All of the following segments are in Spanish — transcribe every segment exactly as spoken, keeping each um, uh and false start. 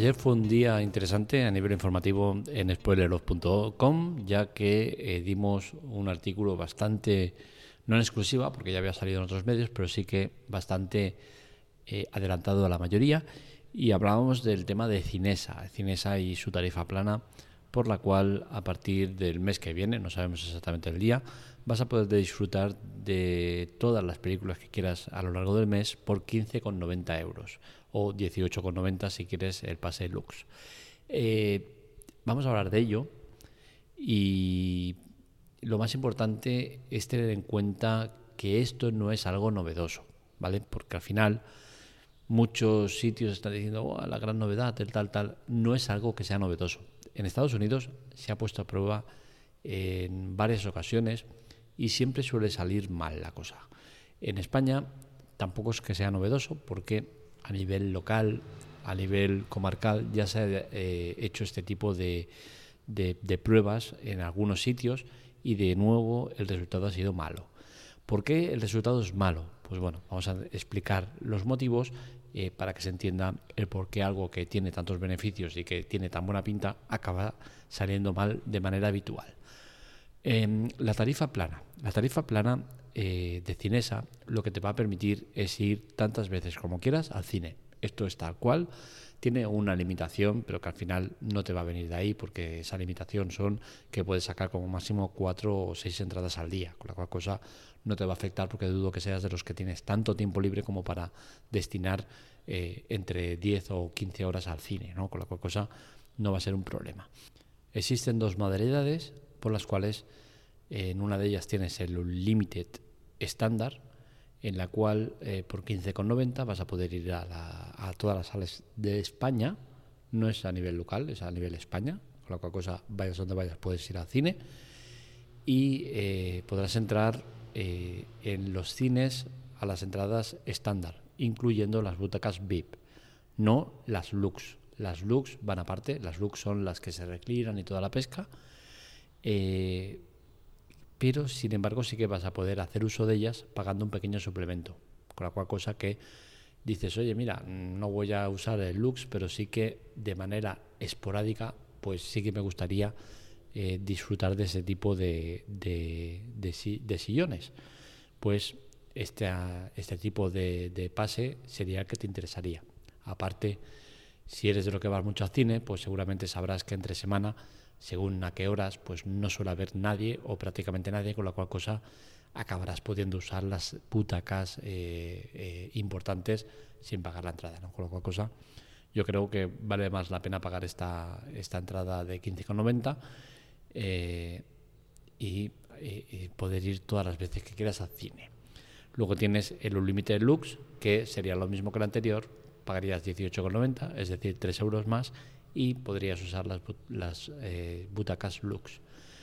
Ayer fue un día interesante a nivel informativo en spoileroff punto com, ya que eh, dimos un artículo bastante, no en exclusiva, porque ya había salido en otros medios, pero sí que bastante eh, adelantado a la mayoría, y hablábamos del tema de Cinesa, Cinesa y su tarifa plana, por la cual a partir del mes que viene, no sabemos exactamente el día, vas a poder disfrutar de todas las películas que quieras a lo largo del mes por quince con noventa euros o dieciocho con noventa si quieres el pase Lux. Eh, vamos a hablar de ello y lo más importante es tener en cuenta que esto no es algo novedoso, ¿vale? Porque al final muchos sitios están diciendo oh, la gran novedad, el tal, tal, no es algo que sea novedoso. En Estados Unidos se ha puesto a prueba en varias ocasiones y siempre suele salir mal la cosa. En España tampoco es que sea novedoso porque a nivel local, a nivel comarcal ya se ha eh, hecho este tipo de, de, de pruebas en algunos sitios y de nuevo el resultado ha sido malo. ¿Por qué el resultado es malo? Pues bueno, vamos a explicar los motivos eh, para que se entienda el por qué algo que tiene tantos beneficios y que tiene tan buena pinta acaba saliendo mal de manera habitual. Eh, la tarifa plana. La tarifa plana eh, de Cinesa lo que te va a permitir es ir tantas veces como quieras al cine. Esto es tal cual. Tiene una limitación, pero que al final no te va a venir de ahí porque esa limitación son que puedes sacar como máximo cuatro o seis entradas al día, con la cual cosa no te va a afectar porque dudo que seas de los que tienes tanto tiempo libre como para destinar eh, entre diez o quince horas al cine, ¿no? Con la cual cosa no va a ser un problema. Existen dos modalidades por las cuales eh, en una de ellas tienes el Unlimited estándar, en la cual eh, por quince con noventa vas a poder ir a, la, a todas las salas de España, no es a nivel local, es a nivel España, con la cual cosa vayas donde vayas puedes ir al cine y eh, podrás entrar eh, en los cines a las entradas estándar, incluyendo las butacas V I P, no las Lux. Las Lux van aparte, las Lux son las que se reclinan y toda la pesca, eh, pero sin embargo sí que vas a poder hacer uso de ellas pagando un pequeño suplemento, con la cual cosa que dices, oye mira, no voy a usar el Lux, pero sí que de manera esporádica pues sí que me gustaría eh, disfrutar de ese tipo de, de, de, de sillones, pues este, este tipo de, de pase sería el que te interesaría. Aparte, si eres de lo que vas mucho al cine, pues seguramente sabrás que entre semana, según a qué horas, pues no suele haber nadie o prácticamente nadie, con la cual cosa acabarás pudiendo usar las butacas eh, eh, importantes sin pagar la entrada, ¿no? Con la cual cosa yo creo que vale más la pena pagar esta, esta entrada de quince con noventa eh, y, y poder ir todas las veces que quieras al cine. Luego tienes el Unlimited Lux, que sería lo mismo que el anterior, pagarías dieciocho con noventa, es decir, tres euros más, y podrías usar las, las eh, butacas Lux.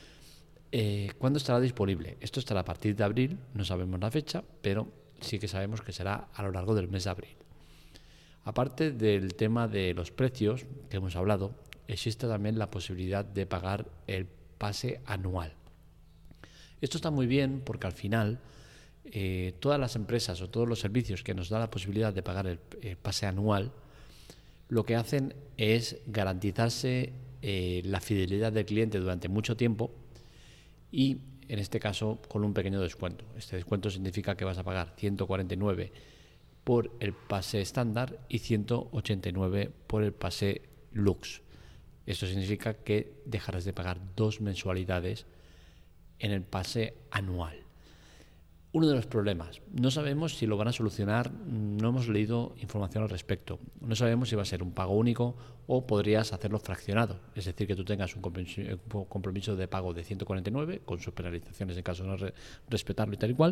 Eh, ¿Cuándo estará disponible? Esto estará a partir de abril, no sabemos la fecha, pero sí que sabemos que será a lo largo del mes de abril. Aparte del tema de los precios que hemos hablado, existe también la posibilidad de pagar el pase anual. Esto está muy bien porque al final eh, todas las empresas o todos los servicios que nos dan la posibilidad de pagar el eh, pase anual, lo que hacen es garantizarse eh, la fidelidad del cliente durante mucho tiempo y en este caso con un pequeño descuento. Este descuento significa que vas a pagar ciento cuarenta y nueve por el pase estándar y ciento ochenta y nueve por el pase Lux. Esto significa que dejarás de pagar dos mensualidades en el pase anual. Uno de los problemas, no sabemos si lo van a solucionar, no hemos leído información al respecto, no sabemos si va a ser un pago único o podrías hacerlo fraccionado, es decir, que tú tengas un compromiso de pago de ciento cuarenta y nueve con sus penalizaciones en caso de no re respetarlo y tal y cual,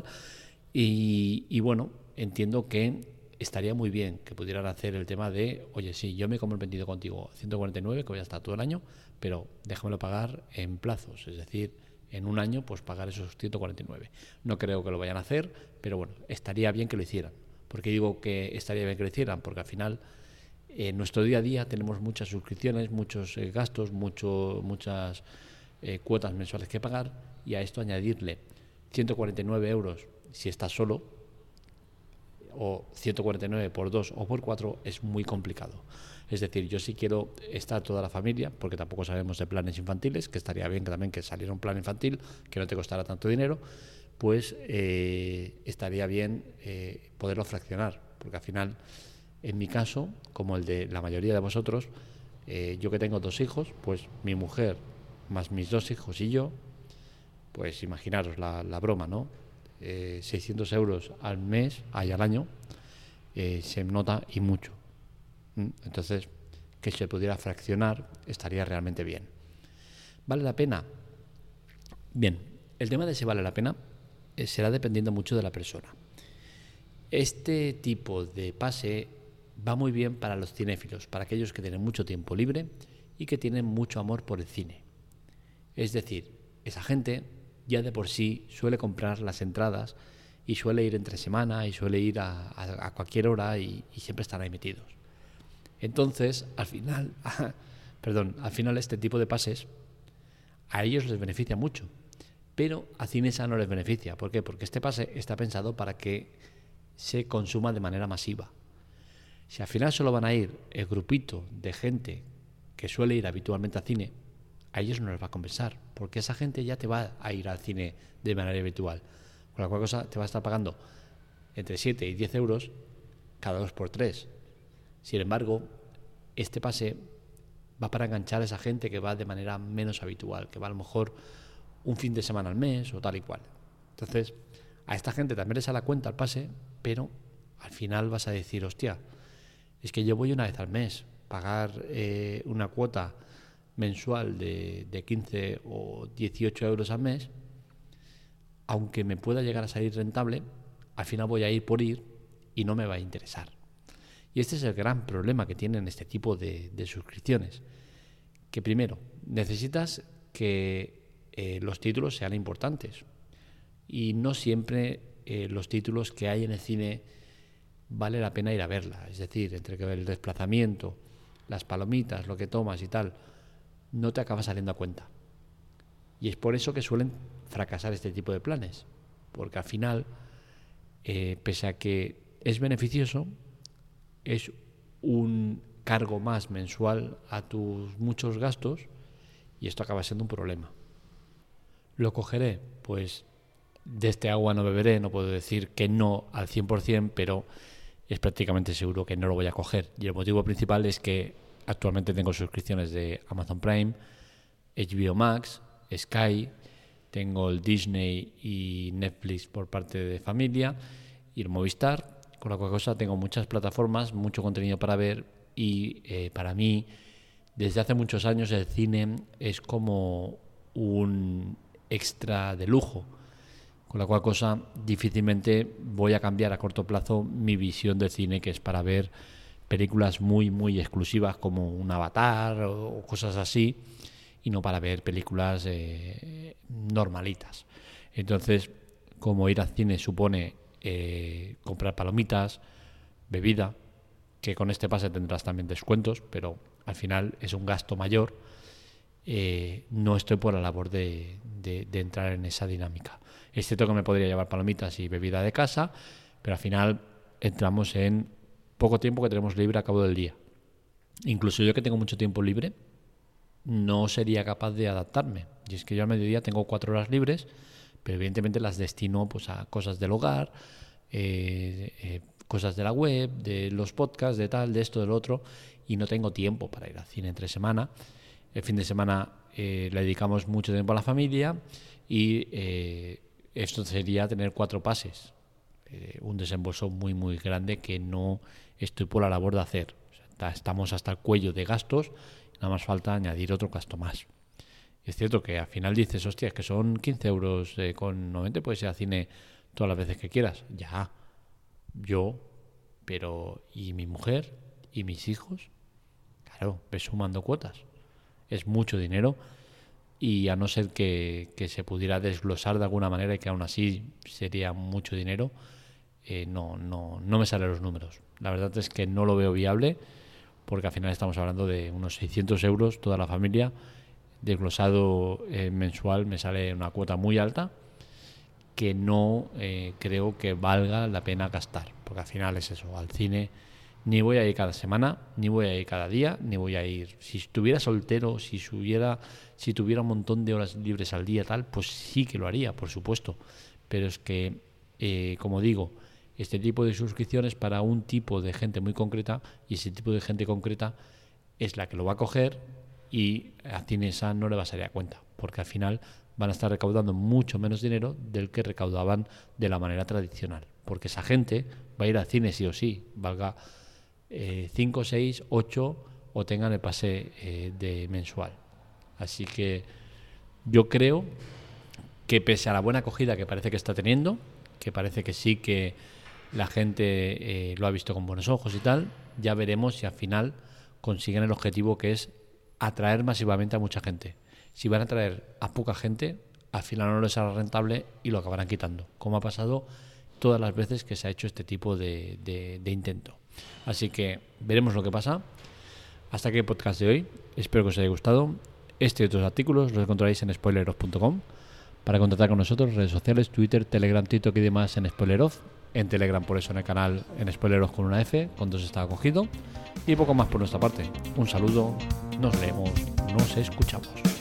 y, y bueno, entiendo que estaría muy bien que pudieran hacer el tema de, oye, sí, yo me he comprometido contigo ciento cuarenta y nueve, que voy a estar todo el año, pero déjamelo pagar en plazos, es decir, en un año pues pagar esos ciento cuarenta y nueve. No creo que lo vayan a hacer, pero bueno, estaría bien que lo hicieran. ¿Por qué digo que estaría bien que lo hicieran? Porque al final en nuestro día a día tenemos muchas suscripciones, muchos eh, gastos, mucho, muchas eh, cuotas mensuales que pagar, y a esto añadirle ciento cuarenta y nueve euros si estás solo o ciento cuarenta y nueve por dos o por cuatro es muy complicado. Es decir, yo sí quiero estar toda la familia, porque tampoco sabemos de planes infantiles, que estaría bien que también que saliera un plan infantil que no te costara tanto dinero, pues eh, estaría bien eh, poderlo fraccionar, porque al final, en mi caso, como el de la mayoría de vosotros, eh, yo que tengo dos hijos, pues mi mujer más mis dos hijos y yo, pues imaginaros la, la broma, ¿no? Eh, seiscientos euros al mes, ay, al año, eh, se nota y mucho. Entonces, que se pudiera fraccionar estaría realmente bien. ¿Vale la pena? Bien, el tema de si vale la pena eh, será dependiendo mucho de la persona. Este tipo de pase va muy bien para los cinéfilos, para aquellos que tienen mucho tiempo libre y que tienen mucho amor por el cine. Es decir, esa gente ya de por sí suele comprar las entradas y suele ir entre semana y suele ir a, a, a cualquier hora y, y siempre están ahí metidos. Entonces, al final, perdón, al final este tipo de pases a ellos les beneficia mucho, pero a Cinesa no les beneficia. ¿Por qué? Porque este pase está pensado para que se consuma de manera masiva. Si al final solo van a ir el grupito de gente que suele ir habitualmente al cine, a ellos no les va a compensar, porque esa gente ya te va a ir al cine de manera habitual. Con la cual cosa te va a estar pagando entre siete y diez euros cada dos por tres. Sin embargo, este pase va para enganchar a esa gente que va de manera menos habitual, que va a lo mejor un fin de semana al mes o tal y cual. Entonces, a esta gente también les sale a cuenta el pase, pero al final vas a decir, hostia, es que yo voy una vez al mes, pagar eh, una cuota mensual de, de quince o dieciocho euros al mes, aunque me pueda llegar a salir rentable, al final voy a ir por ir y no me va a interesar. Y este es el gran problema que tienen este tipo de, de suscripciones. Que primero, necesitas que eh, los títulos sean importantes. Y no siempre eh, los títulos que hay en el cine vale la pena ir a verla. Es decir, entre el desplazamiento, las palomitas, lo que tomas y tal, no te acaba saliendo a cuenta. Y es por eso que suelen fracasar este tipo de planes. Porque al final, eh, pese a que es beneficioso, es un cargo más mensual a tus muchos gastos y esto acaba siendo un problema. ¿Lo cogeré? Pues de este agua no beberé, no puedo decir que no al cien por ciento, pero es prácticamente seguro que no lo voy a coger. Y el motivo principal es que actualmente tengo suscripciones de Amazon Prime, H B O Max, Sky, tengo el Disney y Netflix por parte de familia y el Movistar. Con la cual cosa tengo muchas plataformas, mucho contenido para ver y eh, para mí desde hace muchos años el cine es como un extra de lujo, con la cual cosa difícilmente voy a cambiar a corto plazo mi visión del cine, que es para ver películas muy muy exclusivas como un Avatar o cosas así, y no para ver películas eh, normalitas. Entonces, como ir al cine supone Eh, comprar palomitas, bebida, que con este pase tendrás también descuentos, pero al final es un gasto mayor, eh, no estoy por la labor de, de, de entrar en esa dinámica. Es cierto que me podría llevar palomitas y bebida de casa, pero al final entramos en poco tiempo que tenemos libre a cabo del día. Incluso yo que tengo mucho tiempo libre, no sería capaz de adaptarme. Y es que yo al mediodía tengo cuatro horas libres, pero evidentemente las destino pues a cosas del hogar, eh, eh, cosas de la web, de los podcasts, de tal, de esto, del otro, y no tengo tiempo para ir al cine entre semana. El fin de semana eh, le dedicamos mucho tiempo a la familia y eh, esto sería tener cuatro pases, eh, un desembolso muy muy grande que no estoy por la labor de hacer. O sea, estamos hasta el cuello de gastos, nada más falta añadir otro gasto más. Es cierto que al final dices, hostia, es que son quince euros eh, con noventa, puedes ir al cine todas las veces que quieras. Ya, yo, pero ¿y mi mujer? ¿Y mis hijos? Claro, ves sumando cuotas. Es mucho dinero y a no ser que, que se pudiera desglosar de alguna manera y que aún así sería mucho dinero, eh, no, no, no me salen los números. La verdad es que no lo veo viable porque al final estamos hablando de unos seiscientos euros toda la familia. Desglosado eh, mensual me sale una cuota muy alta que no eh, creo que valga la pena gastar, porque al final es eso, al cine ni voy a ir cada semana, ni voy a ir cada día, ni voy a ir, si estuviera soltero, si subiera, si tuviera un montón de horas libres al día tal, pues sí que lo haría, por supuesto, pero es que, eh, como digo, este tipo de suscripciones para un tipo de gente muy concreta, y ese tipo de gente concreta es la que lo va a coger, y a Cinesa no le va a salir a cuenta, porque al final van a estar recaudando mucho menos dinero del que recaudaban de la manera tradicional, porque esa gente va a ir al cine sí o sí, valga cinco, seis, ocho o tengan el pase eh, de mensual. Así que yo creo que pese a la buena acogida que parece que está teniendo, que parece que sí que la gente eh, lo ha visto con buenos ojos y tal, ya veremos si al final consiguen el objetivo, que es atraer masivamente a mucha gente. Si van a atraer a poca gente, al final no les será rentable y lo acabarán quitando, como ha pasado todas las veces que se ha hecho este tipo de, de, de intento. Así que veremos lo que pasa. Hasta aquí el podcast de hoy. Espero que os haya gustado. Este y otros artículos los encontraréis en spoileroff punto com. Para contactar con nosotros, redes sociales, Twitter, Telegram, TikTok y demás en Spoileroff. En Telegram, por eso en el canal en Spoileroff con una F, con dos está cogido. Y poco más por nuestra parte. Un saludo, nos leemos, nos escuchamos.